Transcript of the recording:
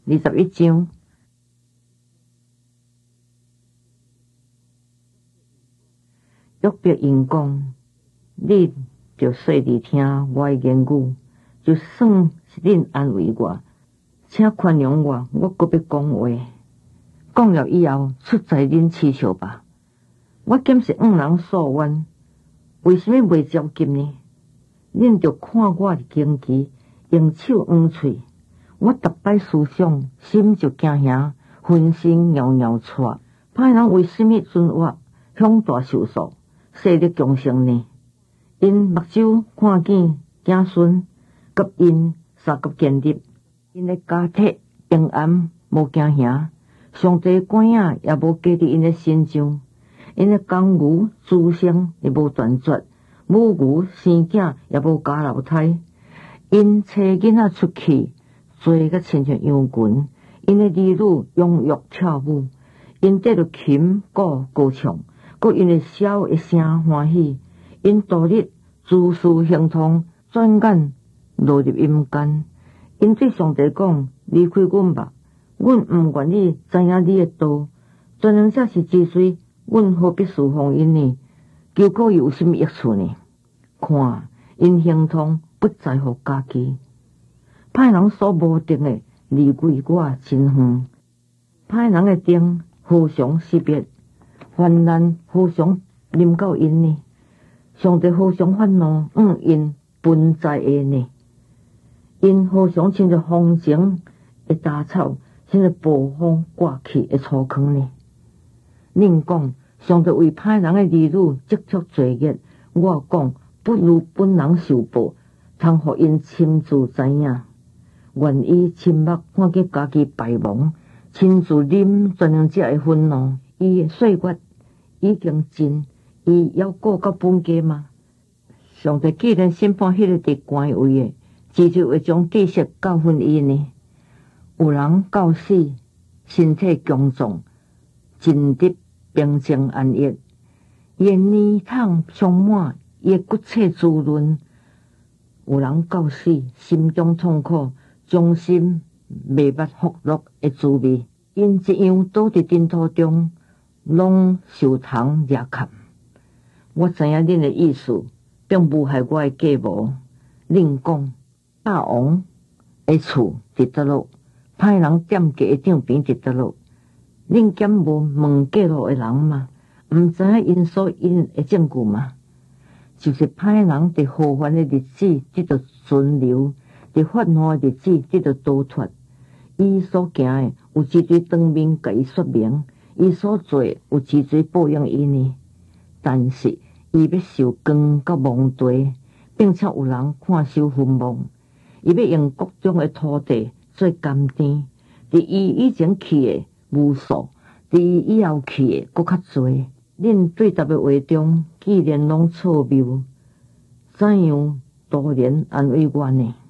21章。约伯因讲：你着细伫听我的言语，就算是恁安慰我，请宽容我，我阁要讲话。讲了以后，出在恁耻笑吧。我竟是人所冤，为什么袂照禁呢？恁着看我的荆棘，用手捂喙。我逐摆思想，心就惊吓，浑身袅袅颤。歹人为什么准我享大寿数，势力强盛呢？因目睭看见子孙，甲因三甲建立，因的家体平安无惊吓，上帝管影也无加伫因的身上，因的公牛滋生也无断绝，母牛生囝也无加流胎，因找囡仔出去，做甲亲像羊群，因的儿女踊跃跳舞，因得着琴鼓歌唱，佮因的痟的声欢喜，因度日诸事行通，转眼落入阴间。因对上帝讲：离开阮吧，阮毋愿意知影你的道。全能者是之水，阮何必侍奉因呢？求告有什么益处呢？看，因行通不在乎家己，歹人所无定的离归我真远。歹人的定何尝识别？患难何尝临到因呢？上帝何尝愤怒因分灾厄呢？因何尝亲着风情的杂草，亲着暴风刮起的粗糠呢？恁讲上帝为歹人的儿女积蓄罪孽，我讲不如本人受报，通互因亲自知影。愿意亲目看见家己败亡，亲自啉全能者的愤怒。伊的岁月已经尽，伊要过到本家吗？上帝既然审判迄个伫官位的，至少会将知识教训伊呢？有人到死，身体强壮，尽得平静安逸，伊的年tháng充满，伊的骨髓滋润。有人到死，心中痛苦，终身未捌福乐的滋味，因一样倒伫尘土中，拢受虫掠砍。我知影恁的意思，并无害我的计谋。恁讲霸王的厝伫倒落，歹人店家的帐边伫倒落，恁检无问过路的人吗？毋知影因所因的证据吗？就是歹人伫浩繁的日子得到存留，伫发怒的日子得到逃脱。伊所行的有一堆当面甲伊说明，伊所做有一堆报应伊呢。但是伊要受光甲蒙地，并且有人看守坟墓，伊要用各种的土地做甘甜，伫伊以前去的无数，伫伊以后去的搁较多。恁对答的话中，既然拢错谬，怎样多年安慰我呢？